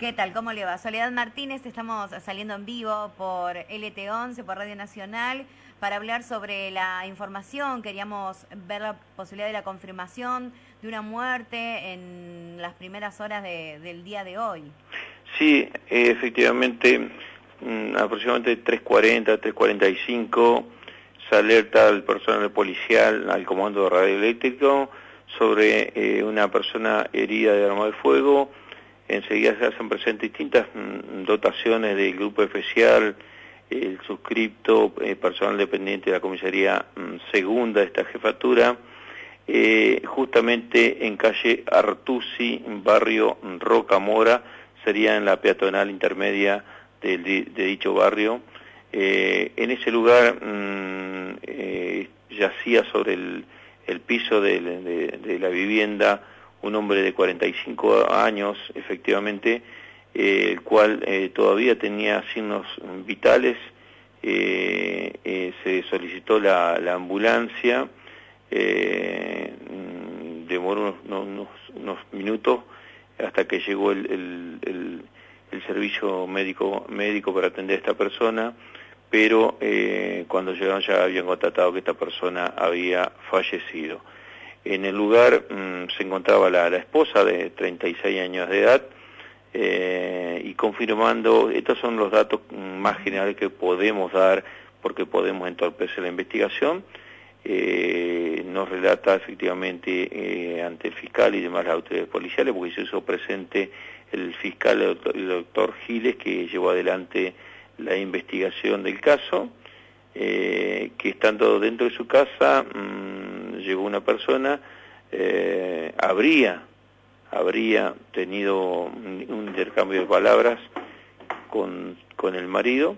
¿Qué tal? ¿Cómo le va? Soledad Martínez, estamos saliendo en vivo por LT11, por Radio Nacional, para hablar sobre la información. Queríamos ver la posibilidad de la confirmación de una muerte en las primeras horas del día de hoy. Sí, efectivamente, aproximadamente 3:40, 3:45, se alerta al personal policial, al comando radioeléctrico, sobre una persona herida de arma de fuego. Enseguida se hacen presentes distintas dotaciones del grupo especial, el suscripto, personal dependiente de la comisaría segunda de esta jefatura, justamente en calle Artusi, barrio Rocamora, sería en la peatonal intermedia de dicho barrio. En ese lugar yacía sobre el piso de la vivienda un hombre de 45 años, efectivamente, el cual todavía tenía signos vitales. Se solicitó la ambulancia, demoró unos minutos hasta que llegó el servicio médico para atender a esta persona, pero cuando llegaron ya habían constatado que esta persona había fallecido. En el lugar se encontraba la esposa de 36 años de edad, y confirmando, estos son los datos más generales que podemos dar porque podemos entorpecer la investigación. Nos relata efectivamente ante el fiscal y demás las autoridades policiales, porque se hizo presente el fiscal, el doctor Giles, que llevó adelante la investigación del caso, que estando dentro de su casa llegó una persona, habría tenido un intercambio de palabras con el marido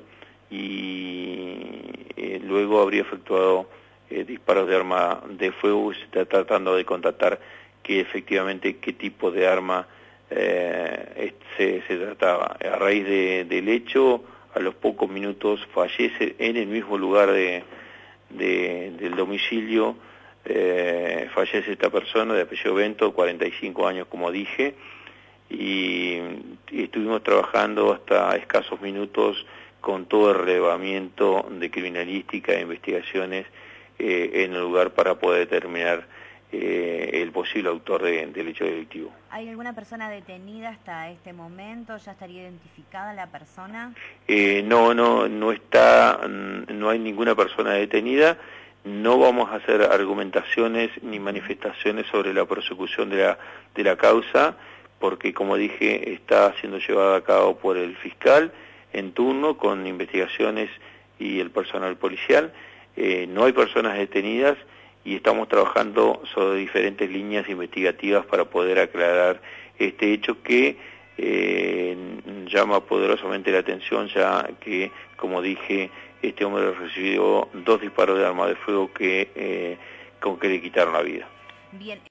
y luego habría efectuado disparos de arma de fuego. Se está tratando de contactar efectivamente qué tipo de arma se trataba. A raíz del hecho, a los pocos minutos fallece en el mismo lugar del domicilio. Fallece esta persona de apellido Bento, 45 años como dije, y estuvimos trabajando hasta escasos minutos con todo el relevamiento de criminalística e investigaciones en el lugar para poder determinar el posible autor del hecho delictivo. ¿Hay alguna persona detenida hasta este momento? ¿Ya estaría identificada la persona? No está, no hay ninguna persona detenida. No vamos a hacer argumentaciones ni manifestaciones sobre la persecución de la causa, porque como dije, está siendo llevada a cabo por el fiscal en turno con investigaciones y el personal policial. No hay personas detenidas y estamos trabajando sobre diferentes líneas investigativas para poder aclarar este hecho que llama poderosamente la atención, ya que, como dije, este hombre recibió 2 disparos de arma de fuego con que le quitaron la vida. Bien.